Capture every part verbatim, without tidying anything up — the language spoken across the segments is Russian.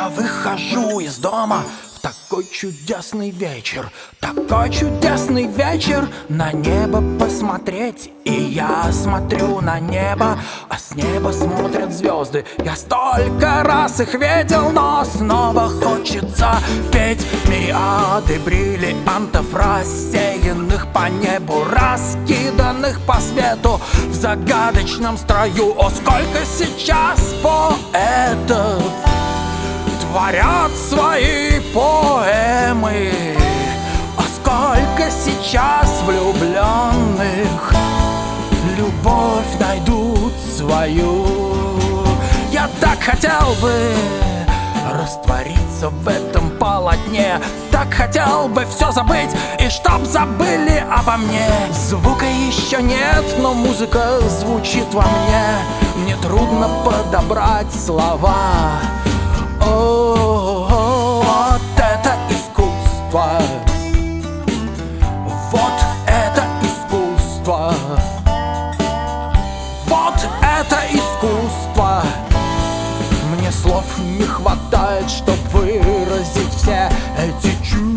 Я выхожу из дома в такой чудесный вечер, такой чудесный вечер, на небо посмотреть. И я смотрю на небо, а с неба смотрят звезды. Я столько раз их видел, но снова хочется петь. Мириады бриллиантов, рассеянных по небу, раскиданных по свету в загадочном строю. О, сколько сейчас поэтов творят свои поэмы, а сколько сейчас влюбленных любовь найдут свою. Я так хотел бы раствориться в этом полотне, так хотел бы все забыть, и чтоб забыли обо мне. Звука еще нет, но музыка звучит во мне. Мне трудно подобрать слова. О, вот это искусство, вот это искусство, вот это искусство. Мне слов не хватает, чтоб выразить все эти чувства.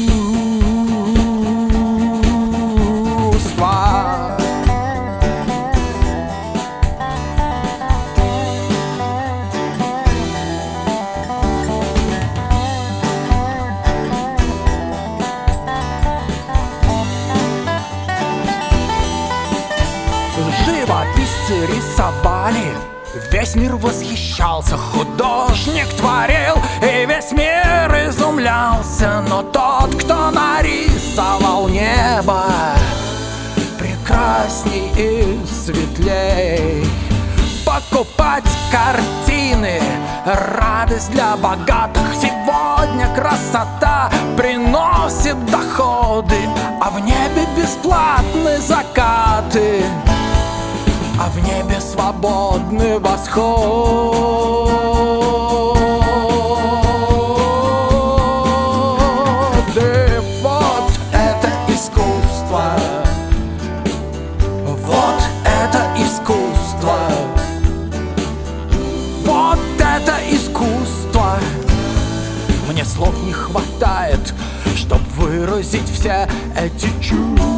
Живописцы рисовали, весь мир восхищался, художник творил, и весь мир изумлялся. Но тот, кто нарисовал небо, прекрасней и светлей. Покупать картины — радость для богатых. Сегодня красота приносит доходы, а в небе бесплатные закаты, а в небе свободный восход. И вот это искусство, вот это искусство, вот это искусство. Мне слов не хватает, чтоб выразить все эти чувства.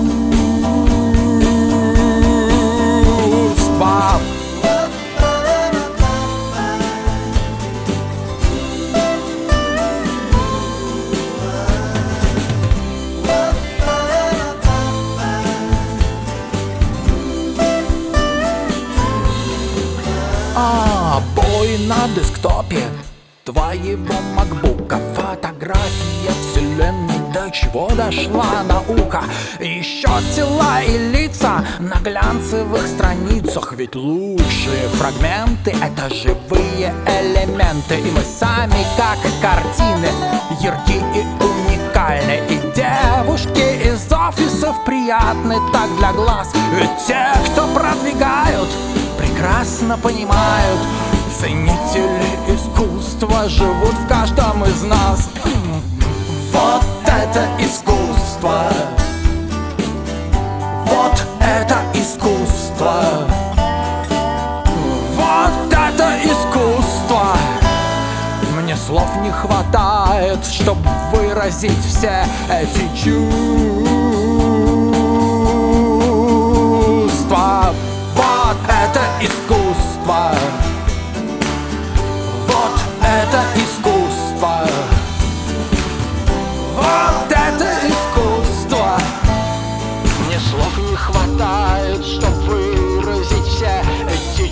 А, бой на десктопе твоего макбука, фотография вселенной, до чего дошла наука. Еще тела и лица на глянцевых страницах, ведь лучшие фрагменты — это живые элементы. И мы сами, как и картины, яркие и уникальны. И девушки из офисов приятны так для глаз, ведь те, кто продвигают, прекрасно понимают, ценители искусства живут в каждом из нас. Вот это искусство, вот это искусство, вот это искусство. Мне слов не хватает, чтобы выразить все эти чувства. Вот это искусство, вот это искусство, вот это искусство. Мне слов не хватает, чтобы выразить все эти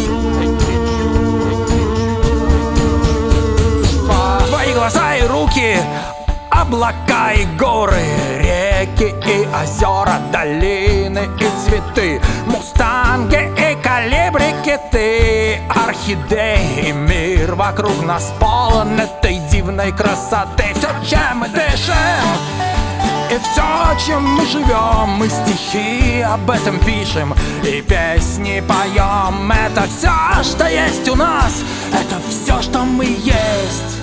чувства. Твои глаза и руки, облака и горы, реки и озера, долины и цветы, мустанги и калибрики, ты орхидеи. Мир вокруг нас полон этой дивной красоты. Все, чем мы дышим, и все, чем мы живем, мы стихи об этом пишем и песни поем. Это все, что есть у нас, это все, что мы есть.